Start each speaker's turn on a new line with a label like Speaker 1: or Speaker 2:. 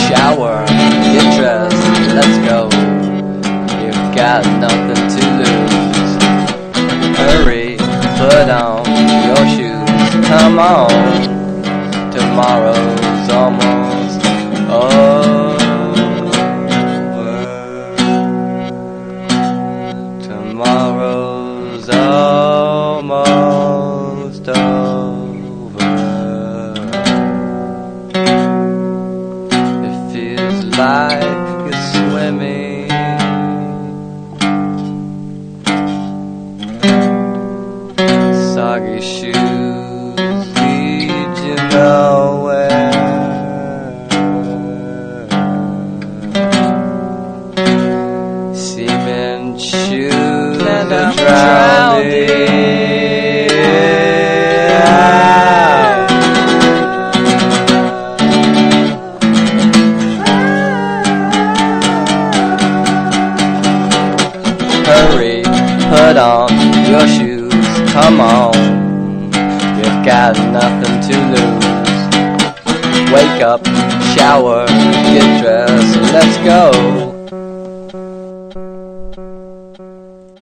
Speaker 1: shower, get dressed, let's go. You've got nothing to lose. Hurry, put on your shoes. Come on, tomorrow's almost over. Tomorrow's almost over. It feels like you're swimming soggy shoes lead you nowhere. Cement shoes and I'm drowning. Hurry, put on your shoes, come on. You've got nothing to lose. Wake up, shower, get dressed, let's go.